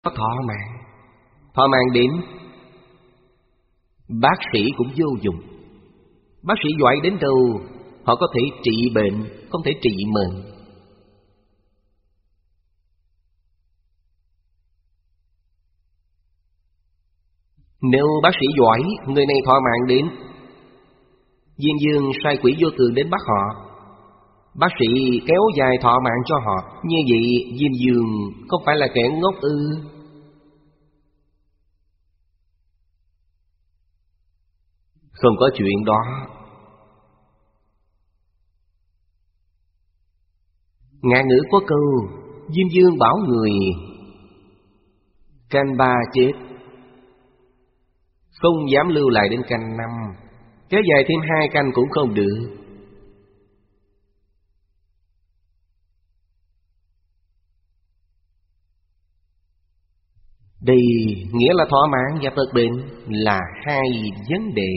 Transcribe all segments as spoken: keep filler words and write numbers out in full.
có thọ mạng. Thọ mạng đến, bác sĩ cũng vô dụng. Bác sĩ giỏi đến đâu, họ có thể trị bệnh, không thể trị mệnh. Nếu bác sĩ giỏi, người này thọ mạng đến, Diêm vương sai quỷ vô thường đến bắt họ. Bác sĩ kéo dài thọ mạng cho họ. Như vậy Diêm vương không phải là kẻ ngốc ư? Không có chuyện đó. Ngạn ngữ có câu, Diêm vương bảo người canh ba chết, không dám lưu lại đến canh năm. Kéo dài thêm hai canh cũng không được. Đây nghĩa là thọ mạng và tật bệnh là hai vấn đề.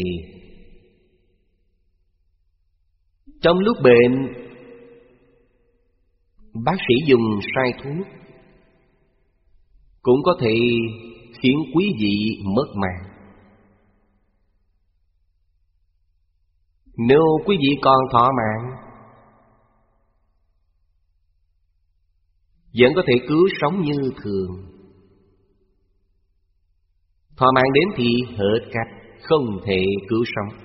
Trong lúc bệnh, bác sĩ dùng sai thuốc cũng có thể khiến quý vị mất mạng. Nếu quý vị còn thọ mạng, vẫn có thể cứu sống như thường. Thọ mạng đến thì hết cách, không thể cứu sống.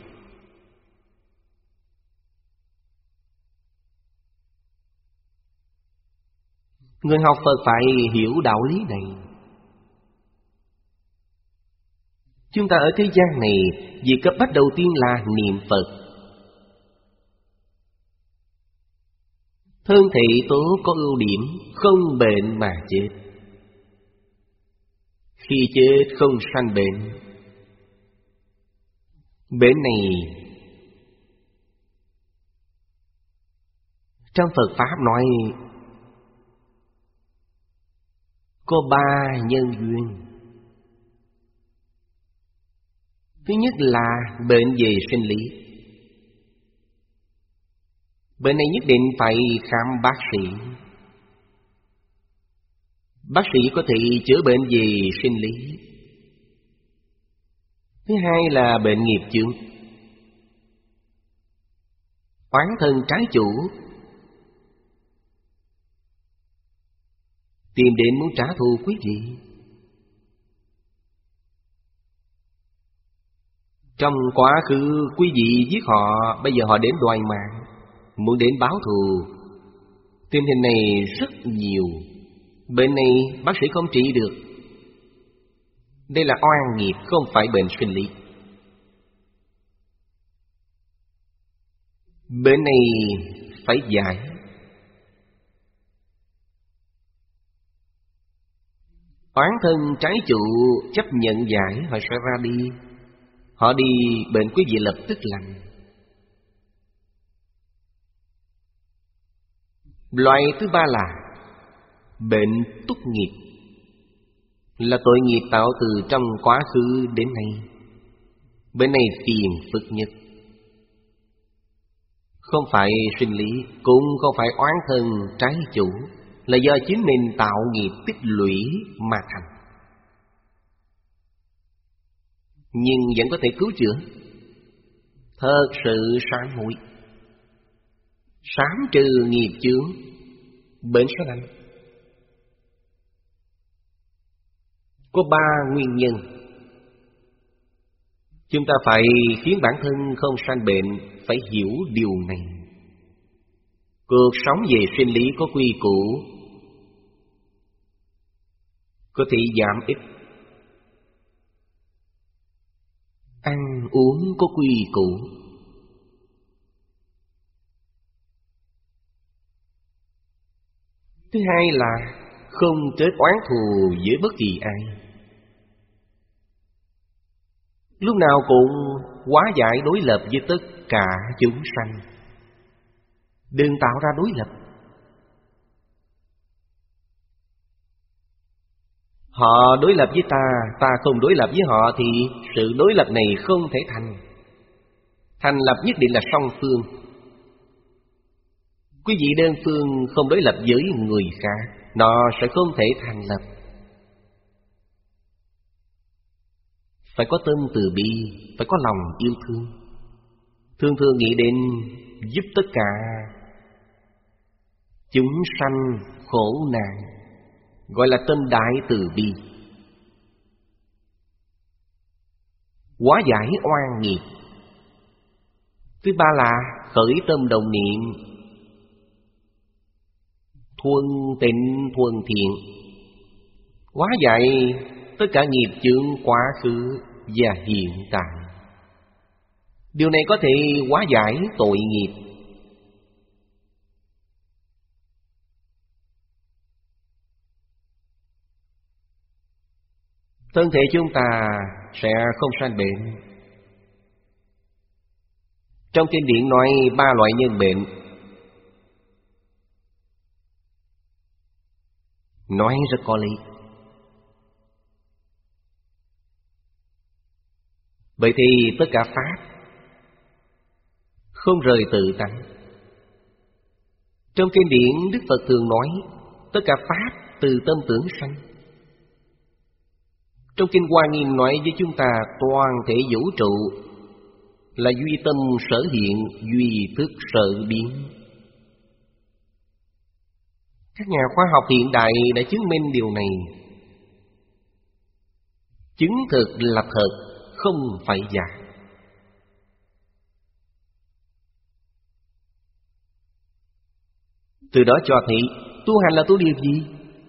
Người học Phật phải hiểu đạo lý này. Chúng ta ở thế gian này, việc cấp bách đầu tiên là niệm Phật. Thân thể tốt có ưu điểm, không bệnh mà chết. Khi chết không sanh bệnh. Bệnh này trong Phật Pháp nói có ba nhân duyên. Thứ nhất là bệnh về sinh lý. Bệnh này nhất định phải khám bác sĩ. Bác sĩ có thể chữa bệnh về sinh lý. Thứ hai là bệnh nghiệp chướng, oán thân trái chủ, tìm đến muốn trả thù quý vị. Trong quá khứ quý vị giết họ, bây giờ họ đến đòi mạng, muốn đến báo thù. Tình hình này rất nhiều. Bệnh này bác sĩ không trị được. Đây là oan nghiệp, không phải bệnh sinh lý. Bệnh này phải giải. Oán thân trái chủ chấp nhận giải, họ sẽ ra đi. Họ đi, bệnh quý vị lập tức lành. Loại thứ ba là bệnh túc nghiệp, là tội nghiệp tạo từ trong quá khứ đến nay. Bệnh này phiền phức nhất. Không phải sinh lý, cũng không phải oán thân trái chủ, là do chính mình tạo nghiệp tích lũy mà thành. Nhưng vẫn có thể cứu chữa. Thật sự sám hối, sám trừ nghiệp chướng, bệnh sẽ lành. Có ba nguyên nhân. Chúng ta phải khiến bản thân không sanh bệnh, phải hiểu điều này. Cuộc sống về sinh lý có quy củ, có thể giảm ít. Ăn uống có quy củ. Thứ hai là không kết oán thù với bất kỳ ai. Lúc nào cũng hóa giải đối lập với tất cả chúng sanh. Đừng tạo ra đối lập. Họ đối lập với ta, ta không đối lập với họ, thì sự đối lập này không thể thành. Thành lập nhất định là song phương. Quý vị đơn phương không đối lập với người khác, nó sẽ không thể thành lập. phải có tâm từ bi, phải có lòng yêu thương. Thường thường nghĩ đến giúp tất cả chúng sanh khổ nạn, gọi là tâm đại từ bi. Hóa giải oan nghiệp. Thứ ba là khởi tâm đồng niệm, thuần tịnh thuần thiện, hóa giải tất cả nghiệp chướng quá khứ và hiện tại. Điều này có thể hóa giải tội nghiệp. Thân thể chúng ta sẽ không sanh bệnh. Trong kinh điển nói ba loại nhân bệnh, nói rất có lý. Vậy thì tất cả pháp không rời tự tánh. Trong kinh điển Đức Phật thường nói tất cả pháp từ tâm tưởng sanh. Trong kinh Hoa Nghiêm nói với chúng ta toàn thể vũ trụ là duy tâm sở hiện, duy thức sở biến. Các nhà khoa học hiện đại đã chứng minh điều này. Chứng thực là thật, không phải giả. Từ đó cho thấy tu hành là tu điều gì?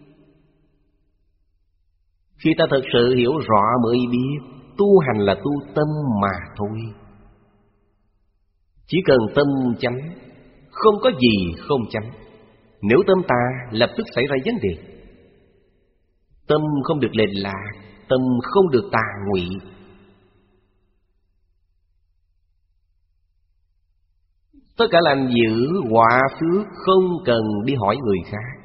Khi ta thật sự hiểu rõ mới biết tu hành là tu tâm mà thôi. Chỉ cần tâm chánh, không có gì không chánh. Nếu tâm ta lập tức xảy ra vấn đề. Tâm không được lệch lạc, tâm không được tà ngụy. Tất cả lành dữ, quả phước không cần đi hỏi người khác.